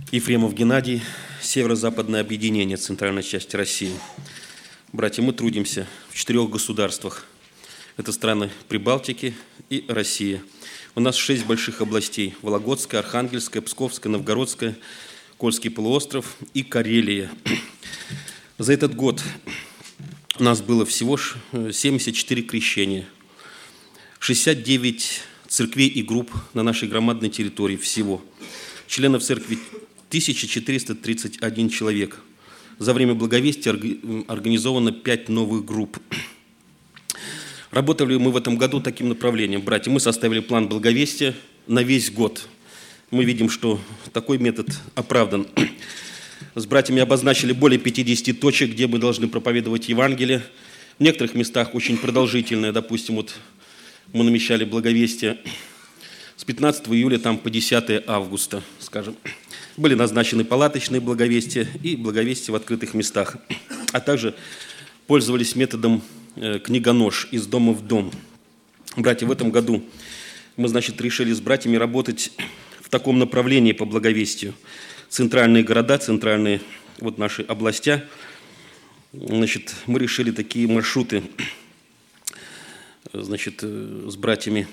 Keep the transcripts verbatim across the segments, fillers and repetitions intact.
Ефремов Геннадий, Северо-Западное объединение центральной части России. Братья, мы трудимся в четырех государствах. Это страны Прибалтики и Россия. У нас шесть больших областей: Вологодская, Архангельская, Псковская, Новгородская, Кольский полуостров и Карелия. За этот год у нас было всего семьдесят четыре крещения, шестьдесят девять церквей и групп на нашей громадной территории всего. Членов церкви тысяча четыреста тридцать один человек. За время благовестия организовано пять новых групп. Работали мы в этом году таким направлением. Братья, мы составили план благовестия на весь год. Мы видим, что такой метод оправдан. С братьями обозначили более пятидесяти точек, где мы должны проповедовать Евангелие. В некоторых местах очень продолжительное. Допустим, вот мы намечали благовестие с пятнадцатого июля там, по десятое августа, скажем. Были назначены палаточные благовестия и благовестия в открытых местах. А также пользовались методом книгонож из дома в дом. Братья, в этом году мы, значит, решили с братьями работать в таком направлении по благовестию. Центральные города, центральные вот наши областя. Значит, мы решили такие маршруты, значит, с братьями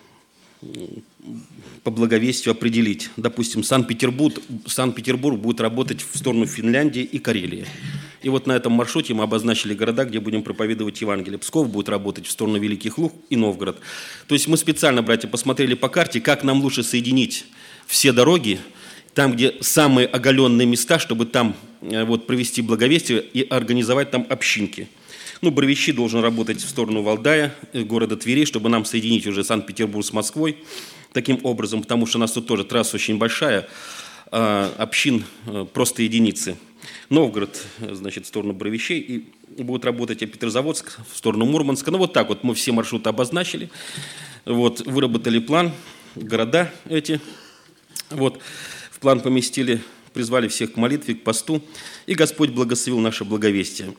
по благовестию определить. Допустим, Санкт-Петербург, Санкт-Петербург будет работать в сторону Финляндии и Карелии. И вот на этом маршруте мы обозначили города, где будем проповедовать Евангелие. Псков будет работать в сторону Великих Луг и Новгород. То есть мы специально, братья, посмотрели по карте, как нам лучше соединить все дороги, там, где самые оголенные места, чтобы там вот, провести благовестие и организовать там общинки. Ну, Боровичи должен работать в сторону Валдая, города Твери, чтобы нам соединить уже Санкт-Петербург с Москвой таким образом, потому что у нас тут тоже трасса очень большая, а общин просто единицы. Новгород, значит, в сторону Боровичей, и будет работать, а Петрозаводск в сторону Мурманска. Ну, вот так вот мы все маршруты обозначили, вот, выработали план, города эти, вот, в план поместили, призвали всех к молитве, к посту, и Господь благословил наше благовестие.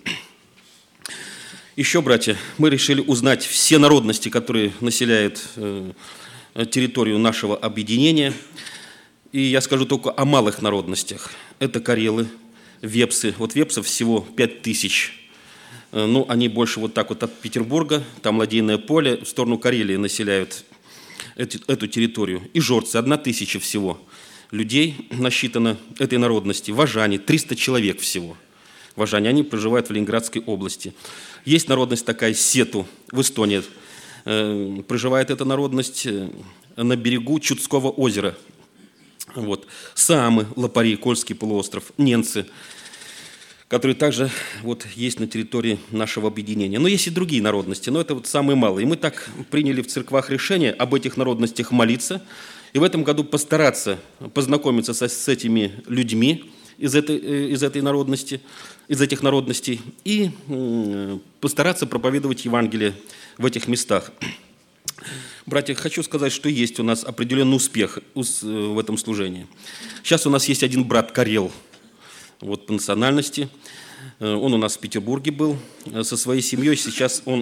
Еще, братья, мы решили узнать все народности, которые населяют э, территорию нашего объединения. И я скажу только о малых народностях. Это карелы, вепсы. Вот вепсов всего пять тысяч. Э, ну, они больше вот так вот от Петербурга, там Ладейное поле, в сторону Карелии населяют эти, эту территорию. И жорцы, одна тысяча всего людей насчитано этой народности. Важане, триста человек всего. Важане, они проживают в Ленинградской области. Есть народность такая, сету, в Эстонии. Э, проживает эта народность на берегу Чудского озера. Вот. Саамы, лопари, Кольский полуостров, ненцы, которые также вот, есть на территории нашего объединения. Но есть и другие народности, но это вот самые малые. И мы так приняли в церквах решение об этих народностях молиться, и в этом году постараться познакомиться со, с этими людьми, из этой, из этой народности, из этих народностей, и постараться проповедовать Евангелие в этих местах. Братья, хочу сказать, что есть у нас определенный успех в этом служении. Сейчас у нас есть один брат Карел, вот по национальности. Он у нас в Петербурге был со своей семьей. Сейчас он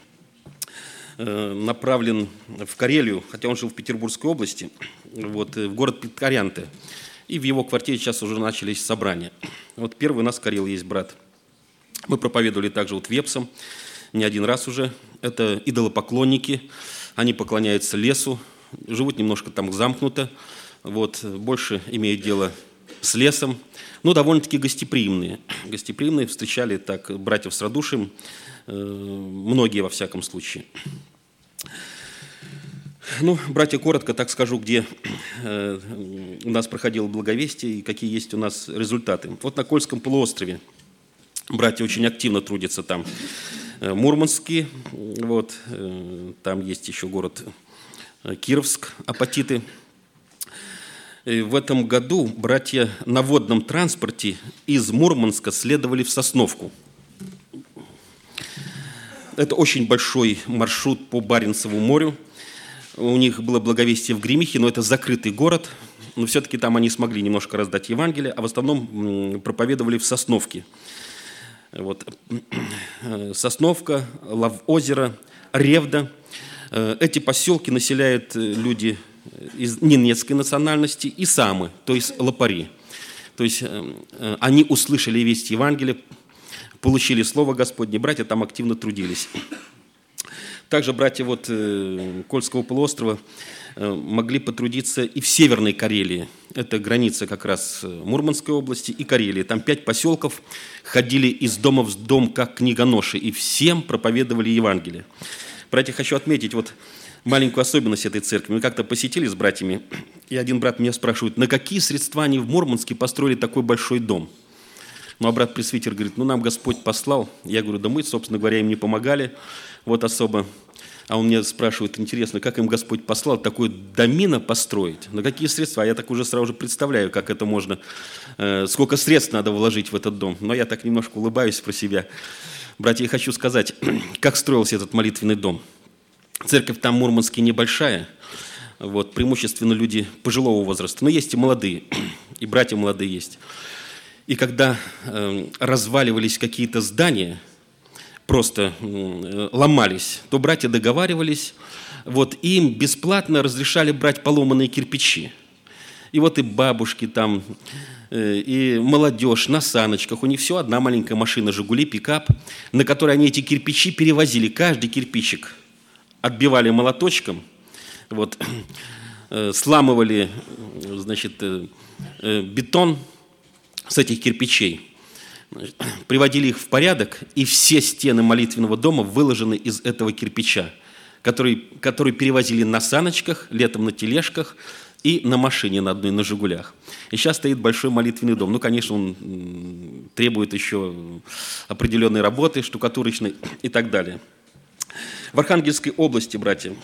направлен в Карелию, хотя он жил в Петербургской области, вот, в город Питкарянты. И в его квартире сейчас уже начались собрания. Вот первый у нас в Карелии есть брат. Мы проповедовали также вот вепсам не один раз уже. Это идолопоклонники. Они поклоняются лесу, живут немножко там замкнуто. Вот, больше имеют дело с лесом. Но довольно-таки гостеприимные. Гостеприимные, встречали так братьев с радушием. Многие, во всяком случае. Ну, братья, коротко так скажу, где э, у нас проходило благовестие и какие есть у нас результаты. Вот на Кольском полуострове братья очень активно трудятся там. Э, Мурманский, вот, э, там есть еще город э, Кировск, Апатиты. И в этом году братья на водном транспорте из Мурманска следовали в Сосновку. Это очень большой маршрут по Баренцеву морю. У них было благовестие в Гремихе, но это закрытый город. Но все-таки там они смогли немножко раздать Евангелие, а в основном проповедовали в Сосновке. Вот. Сосновка, Лавозеро, Ревда. Эти поселки населяют люди из ненецкой национальности и самы, то есть лопари. То есть они услышали весть Евангелия, получили Слово Господне, братья там активно трудились. Также братья вот Кольского полуострова могли потрудиться и в Северной Карелии. Это граница как раз Мурманской области и Карелии. Там пять поселков ходили из дома в дом как книгоноши и всем проповедовали Евангелие. Братья, хочу отметить вот маленькую особенность этой церкви. Мы как-то посетили с братьями, и один брат меня спрашивает, на какие средства они в Мурманске построили такой большой дом? Ну, а брат-пресвитер говорит, ну, нам Господь послал. Я говорю, да мы, собственно говоря, им не помогали вот особо. А он меня спрашивает, интересно, как им Господь послал такое домино построить? На какие средства? А я так уже сразу же представляю, как это можно, э, сколько средств надо вложить в этот дом. Но я так немножко улыбаюсь про себя. Братья, я хочу сказать, как строился этот молитвенный дом. Церковь там в Мурманске небольшая, вот, преимущественно люди пожилого возраста, но есть и молодые, и братья молодые есть. И когда э, разваливались какие-то здания, просто э, ломались, то братья договаривались, вот, и им бесплатно разрешали брать поломанные кирпичи. И вот и бабушки там, э, и молодежь на саночках, у них все одна маленькая машина «Жигули», пикап, на которой они эти кирпичи перевозили, каждый кирпичик отбивали молоточком, вот, э, сламывали, значит, э, э, бетон с этих кирпичей, приводили их в порядок, и все стены молитвенного дома выложены из этого кирпича, который, который перевозили на саночках, летом на тележках и на машине на одной, на «Жигулях». И сейчас стоит большой молитвенный дом. Ну, конечно, он требует еще определенной работы, штукатурочной и так далее. В Архангельской области, братья,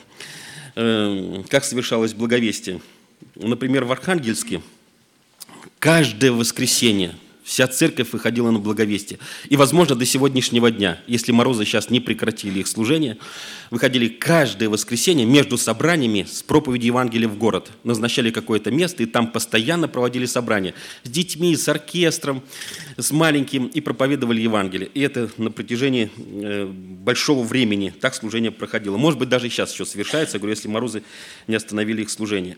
э, как совершалось благовестие? Например, в Архангельске каждое воскресенье вся церковь выходила на благовестие. И, возможно, до сегодняшнего дня, если морозы сейчас не прекратили их служение, выходили каждое воскресенье между собраниями с проповедью Евангелия в город. Назначали какое-то место, и там постоянно проводили собрания с детьми, с оркестром, с маленьким, и проповедовали Евангелие. И это на протяжении большого времени так служение проходило. Может быть, даже сейчас еще совершается, я говорю, если морозы не остановили их служение.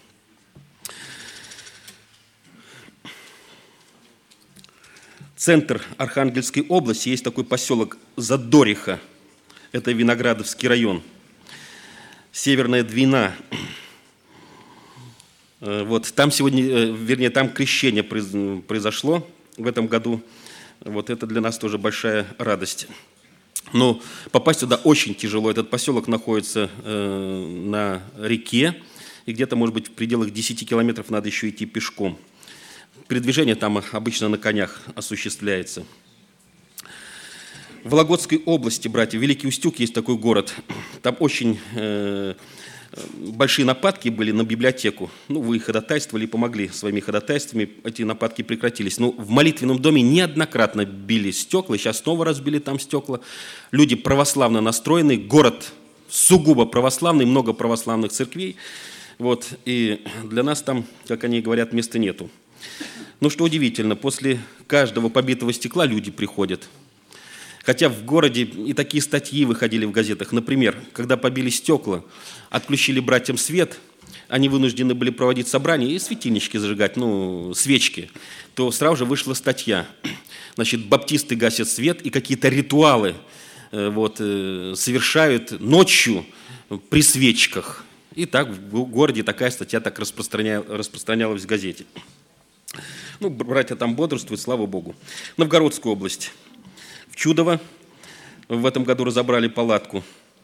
Центр Архангельской области, есть такой поселок Задориха, это Виноградовский район, Северная Двина. Вот, там сегодня, вернее, там крещение произошло в этом году, вот это для нас тоже большая радость. Но попасть туда очень тяжело, этот поселок находится э, на реке, и где-то, может быть, в пределах десяти километров надо еще идти пешком. Передвижение там обычно на конях осуществляется. В Вологодской области, братья, Великий Устюг есть такой город. Там очень э, большие нападки были на библиотеку. Ну, вы ходатайствовали, помогли своими ходатайствами, эти нападки прекратились. Но в молитвенном доме неоднократно били стекла, сейчас снова разбили там стекла. Люди православно настроены, город сугубо православный, много православных церквей. Вот, и для нас там, как они говорят, места нету. Но что удивительно, после каждого побитого стекла люди приходят. Хотя в городе и такие статьи выходили в газетах. Например, когда побили стекла, отключили братьям свет, они вынуждены были проводить собрания и светильнички зажигать, ну, свечки, то сразу же вышла статья. Значит, баптисты гасят свет и какие-то ритуалы вот, совершают ночью при свечках. И так в городе такая статья так распространялась в газете. Ну, братья там бодрствуют, слава Богу. Новгородская область. В Чудово в этом году разобрали палатку.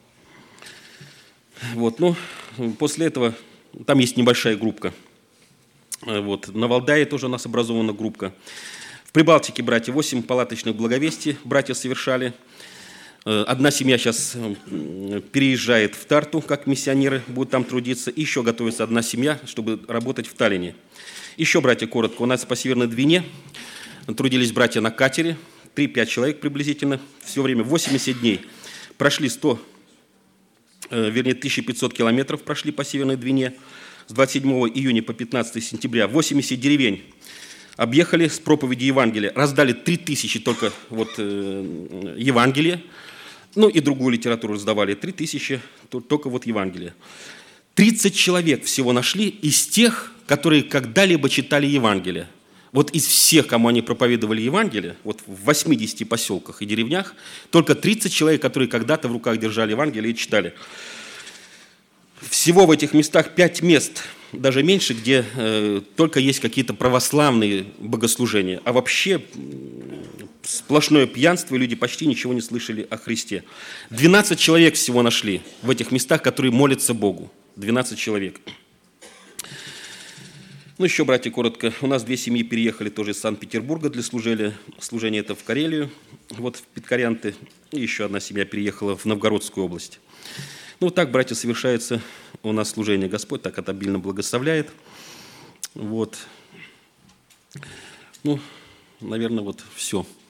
Вот, ну, после этого там есть небольшая группка. Вот, на Валдае тоже у нас образована группка. В Прибалтике, братья, восемь палаточных благовестий братья совершали. Одна семья сейчас переезжает в Тарту, как миссионеры будут там трудиться. И еще готовится одна семья, чтобы работать в Таллине. Еще, братья, коротко, у нас по Северной Двине трудились братья на катере, три-пять человек приблизительно, все время восемьдесят дней. Прошли сто, вернее, тысяча пятьсот километров прошли по Северной Двине, с двадцать седьмого июня по пятнадцатое сентября, восемьдесят деревень объехали с проповеди Евангелия, раздали три тысячи только вот, э, Евангелия, ну и другую литературу раздавали, три тысячи только вот Евангелия. тридцать человек всего нашли из тех, которые когда-либо читали Евангелие. Вот из всех, кому они проповедовали Евангелие, вот в восьмидесяти поселках и деревнях, только тридцать человек, которые когда-то в руках держали Евангелие и читали. Всего в этих местах пять мест, даже меньше, где э, только есть какие-то православные богослужения. А вообще сплошное пьянство, и люди почти ничего не слышали о Христе. двенадцать человек всего нашли в этих местах, которые молятся Богу. двенадцать человек. Ну, еще, братья, коротко. У нас две семьи переехали тоже из Санкт-Петербурга для служения. Служение это в Карелию, вот в Питкарянты. И еще одна семья переехала в Новгородскую область. Ну, вот так, братья, совершается у нас служение. Господь так это обильно благословляет. Вот. Ну, наверное, вот все.